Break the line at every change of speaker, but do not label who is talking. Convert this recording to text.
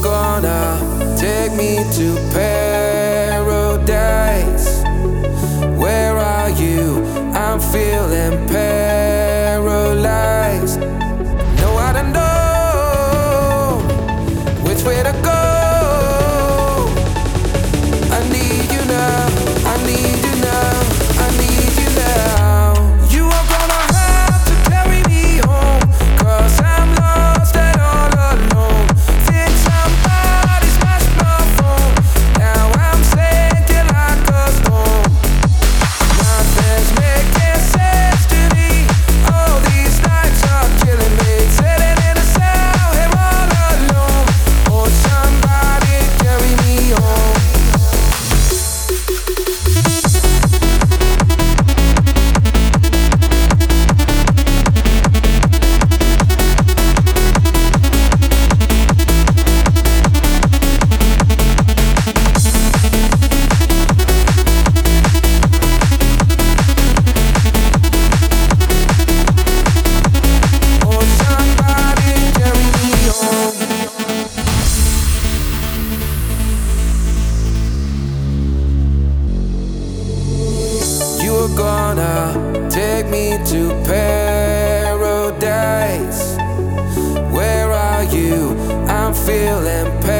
gonna take me to paradise. Where are you? I'm feeling paralyzed. No, I don't know which way to go. I need you now, I need you now, I need you now. You are gonna have to carry me home, 'cause I'm lost and all alone. Think somebody smashed my phone. Now I'm sinking like a stone. Nothing's making sense to me. All these nights are killing me. Sitting in a cell here all alone. Oh, somebody carry me home. Oh, somebody carry me home. You are gonna take me to paradise. Where are you? I'm feeling